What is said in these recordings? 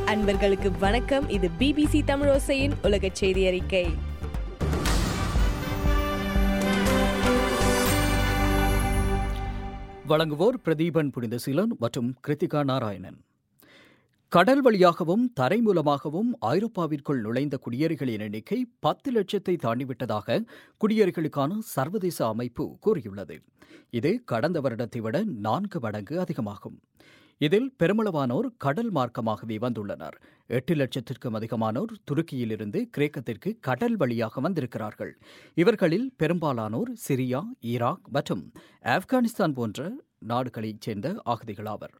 அன்பர்களுக்கு வணக்கம். இது பிபிசி தமிழோசையின் உலக செய்தி அறிக்கை. வழங்குவோர் பிரதீபன் புனிதசீலன் மற்றும் கிருத்திகா நாராயணன். கடல் வழியாகவும் தரை மூலமாகவும் ஐரோப்பாவிற்குள் நுழைந்த குடியேறிகளின் எண்ணிக்கை 10 லட்சத்தை தாண்டிவிட்டதாக குடியேறிகளுக்கான சர்வதேச அமைப்பு கூறியுள்ளது. இது கடந்த வருடத்தை விட 4 மடங்கு அதிகமாகும். இதில் பெருமளவானோர் கடல் மார்க்கமாகவே வந்துள்ளனர். 8 லட்சத்திற்கும் அதிகமானோர் துருக்கியிலிருந்து கிரேக்கத்திற்கு கடல் வழியாக வந்திருக்கிறார்கள். இவர்களில் பெரும்பாலானோர் சிரியா, ஈராக் மற்றும் ஆப்கானிஸ்தான் போன்ற நாடுகளைச் சேர்ந்த அகதிகளாவர்.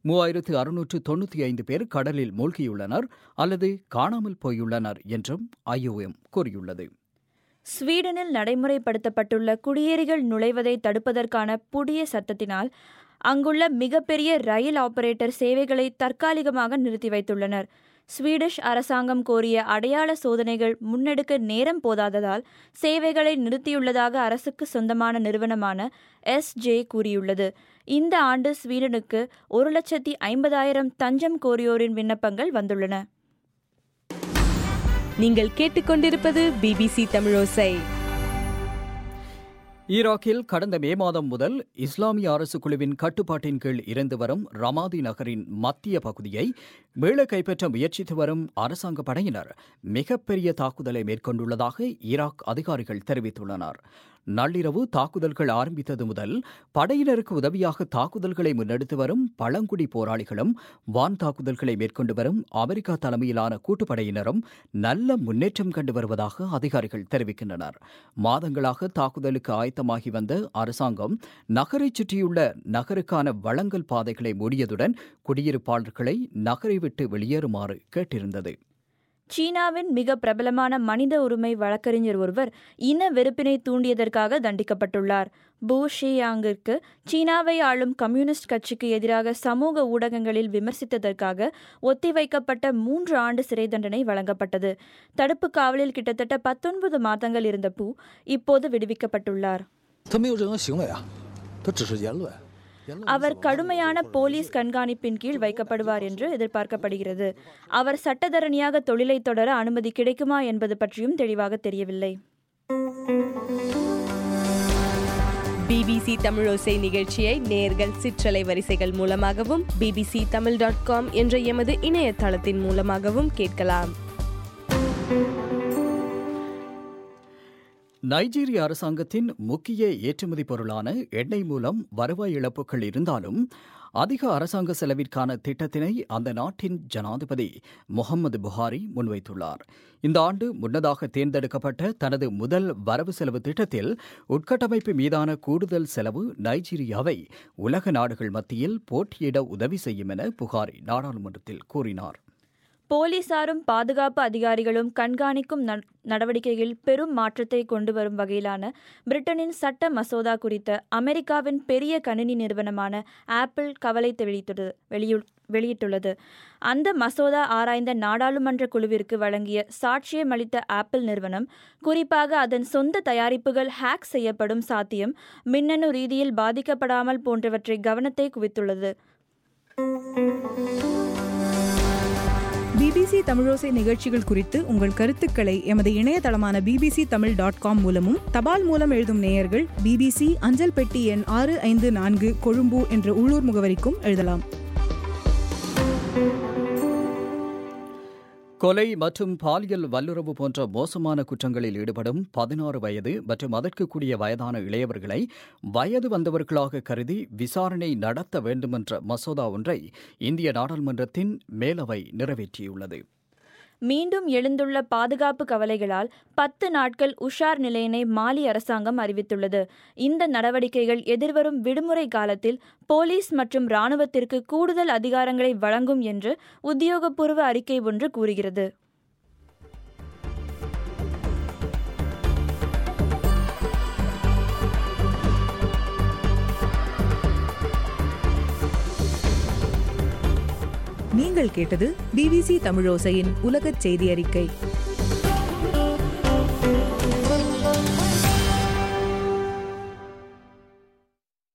3695 பேர் கடலில் மூழ்கியுள்ளனர் அல்லது காணாமல் போயுள்ளனர் என்றும் IOM கூறியுள்ளது. ஸ்வீடனில் நடைமுறைப்படுத்தப்பட்டுள்ள குடியேறிகள் நுழைவதை தடுப்பதற்கான புதிய சட்டத்தினால் அங்குள்ள மிகப்பெரிய ரயில் ஆபரேட்டர் சேவைகளை தற்காலிகமாக நிறுத்தி வைத்துள்ளனர். ஸ்வீடிஷ் அரசாங்கம் கோரிய அடையாள சோதனைகள் முன்னெடுக்க நேரம் போதாததால் சேவைகளை நிறுத்தியுள்ளதாக அரசுக்கு சொந்தமான நிறுவனமான SJ கூறியுள்ளது. இந்த ஆண்டு ஸ்வீடனுக்கு 1,50,000 தஞ்சம் கோரியோரின் விண்ணப்பங்கள் வந்துள்ளன. நீங்கள் கேட்டுக்கொண்டிருப்பது பிபிசி தமிழோசை. ஈராக்கில் கடந்த மே மாதம் முதல் இஸ்லாமிய அரசு குழுவின் கட்டுப்பாட்டின் கீழ் இருந்து வரும் ரமாதி நகரின் மத்திய பகுதியை மீள கைப்பற்ற முயற்சித்து வரும் அரசாங்க படையினர் மிகப்பெரிய தாக்குதலை மேற்கொண்டுள்ளதாக ஈராக் அதிகாரிகள் தெரிவித்துள்ளனர். நள்ளிரவு தாக்குதல்கள் ஆரம்பித்தது முதல் படையினருக்கு உதவியாக தாக்குதல்களை முன்னெடுத்து வரும் பழங்குடி போராளிகளும் வான் தாக்குதல்களை மேற்கொண்டு வரும் அமெரிக்கா தலைமையிலான கூட்டுப்படையினரும் நல்ல முன்னேற்றம் கண்டு வருவதாக அதிகாரிகள் தெரிவிக்கின்றனர். மாதங்களாக தாக்குதலுக்கு ஆயத்தமாகி வந்த அரசாங்கம் நகரைச் சுற்றியுள்ள நகருக்கான வழங்கல் பாதைகளை மூடியதுடன் குடியிருப்பாளர்களை நகரை விட்டு வெளியேறுமாறு கேட்டிருந்தது. சீனாவின் மிக பிரபலமான மனித உரிமை வழக்கறிஞர் ஒருவர் இன வெறுப்பினை தூண்டியதற்காக தண்டிக்கப்பட்டுள்ளார். பூ ஷியாங்கிற்கு சீனாவை ஆளும் கம்யூனிஸ்ட் கட்சிக்கு எதிராக சமூக ஊடகங்களில் விமர்சித்ததற்காக ஒத்திவைக்கப்பட்ட 3 ஆண்டு சிறை தண்டனை வழங்கப்பட்டது. தடுப்பு காவலில் கிட்டத்தட்ட 19 மாதங்கள் இருந்த பூ இப்போது விடுவிக்கப்பட்டுள்ளார். அவர் கடுமையான போலீஸ் கண்காணிப்பின் கீழ் வைக்கப்படுவார் என்று எதிர்பார்க்கப்படுகிறது. அவர் சட்டத்தரணியாக தொழிலை தொடர அனுமதி கிடைக்குமா என்பது பற்றியும் தெளிவாக தெரியவில்லை. பிபிசி தமிழோசை நிகழ்ச்சியை நேயர்கள் சிற்றலை வரிசைகள் மூலமாகவும் bbctamil.com என்ற எமது இணையதளத்தின் மூலமாகவும் கேட்கலாம். நைஜீரிய அரசாங்கத்தின் முக்கிய ஏற்றுமதி பொருளான எண்ணெய் மூலம் வருவாய் இழப்புகள் இருந்தாலும் அதிக அரசாங்க செலவிற்கான திட்டத்தினை அந்த நாட்டின் ஜனாதிபதி முகமது புகாரி முன்வைத்துள்ளார். இந்த ஆண்டு முன்னதாக தேர்ந்தெடுக்கப்பட்ட தனது முதல் வரவு செலவு திட்டத்தில் உட்கட்டமைப்பு மீதான கூடுதல் செலவு நைஜீரியாவை உலக நாடுகள் மத்தியில் போட்டியிட உதவி செய்யும் என புகாரி நாடாளுமன்றத்தில் கூறினார். போலீசாரும் பாதுகாப்பு அதிகாரிகளும் கண்காணிக்கும் நடவடிக்கைகளில் பெரும் மாற்றத்தை கொண்டு வரும் வகையிலான பிரிட்டனின் சட்ட மசோதா குறித்த அமெரிக்காவின் பெரிய கணினி நிறுவனமான ஆப்பிள் கவலை வெளியிட்டுள்ளது. அந்த மசோதா ஆராய்ந்த நாடாளுமன்ற குழுவிற்கு வழங்கிய சாட்சியமளித்த ஆப்பிள் நிறுவனம் குறிப்பாக அதன் சொந்த தயாரிப்புகள் ஹேக் செய்யப்படும் சாத்தியம், மின்னணு ரீதியில் பாதிக்கப்படாமல் போன்றவற்றை கவனத்தை குவித்துள்ளது. பிபிசி தமிழோசை நிகழ்ச்சிகள் குறித்து உங்கள் கருத்துக்களை எமது இணையதளமான bbctamil.com மூலமும் தபால் மூலம் எழுதும் நேயர்கள் BBC அஞ்சல் பெட்டி எண் 654 கொழும்பு என்ற உள்ளூர் முகவரிக்கும் எழுதலாம். கொலை மற்றும் பாலியல் வல்லுறவு போன்ற மோசமான குற்றங்களில் ஈடுபடும் 16 வயது மற்றும் அதற்கு கூடிய வயதான இளையவர்களை வயது வந்தவர்களாக கருதி விசாரணை நடத்த வேண்டுமென்ற மசோதா ஒன்றை இந்திய நாடாளுமன்றத்தின் மேலவை நிறைவேற்றியுள்ளது. மீண்டும் எழுந்துள்ள பாதுகாப்பு கவலைகளால் 10 நாட்கள் உஷார் நிலையினை மாலி அரசாங்கம் அறிவித்துள்ளது. இந்த நடவடிக்கைகள் எதிர்வரும் விடுமுறை காலத்தில் போலீஸ் மற்றும் இராணுவத்திற்கு கூடுதல் அதிகாரங்களை வழங்கும் என்று உத்தியோகபூர்வ அறிக்கை ஒன்று கூறுகிறது. நீங்கள் கேட்டது பிபிசி தமிழோசையின் உலகச் செய்தி அறிக்கை.